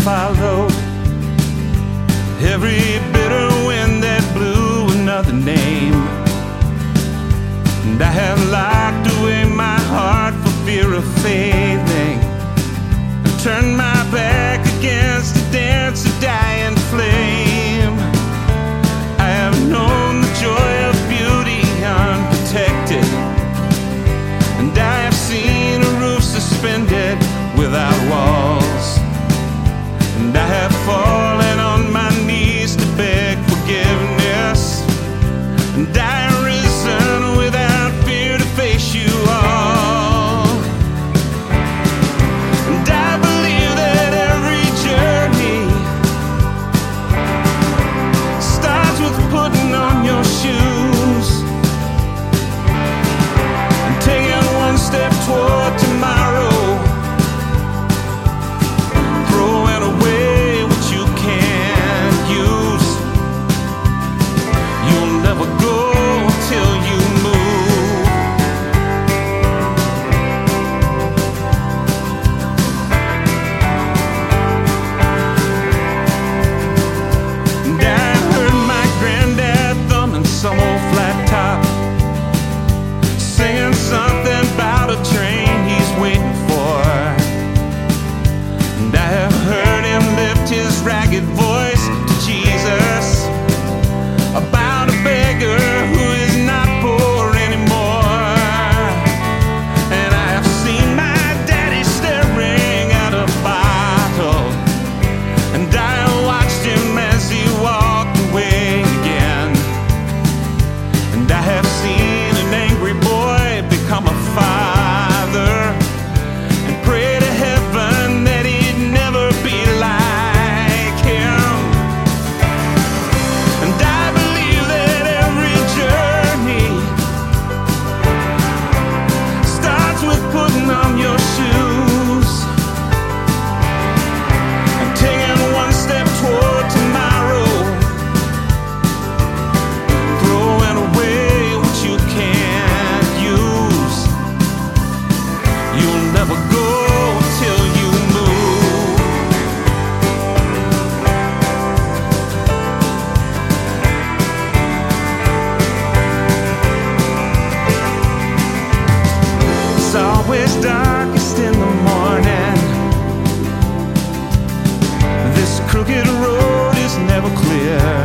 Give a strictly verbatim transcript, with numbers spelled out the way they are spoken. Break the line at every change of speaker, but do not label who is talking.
followed, every bitter wind that blew another name. And I have locked away my heart for fear of failing, and turned my back against the dance of dying flame. I have known the joy of beauty unprotected, and I have seen a roof suspended without walls. And I have fallen on my knees to beg forgiveness, and I have risen without fear to face you all. And I believe that every journey starts with putting on your shoes and taking one step toward tomorrow. Some old flat top singing something about a train he's waiting for, and I have heard him lift his ragged voice to Jesus about a beggar who is not poor anymore. And I have seen my daddy staring at a bottle, and I watched him as he walked away again. And I have seen an angry boy become a father, and pray to heaven that he'd never be like him. And I believe that every journey starts with putting on your shoes and taking one step toward tomorrow, throwing away what you can't use. You'll never go till you move. It's always darkest in the morning. This crooked road is never clear.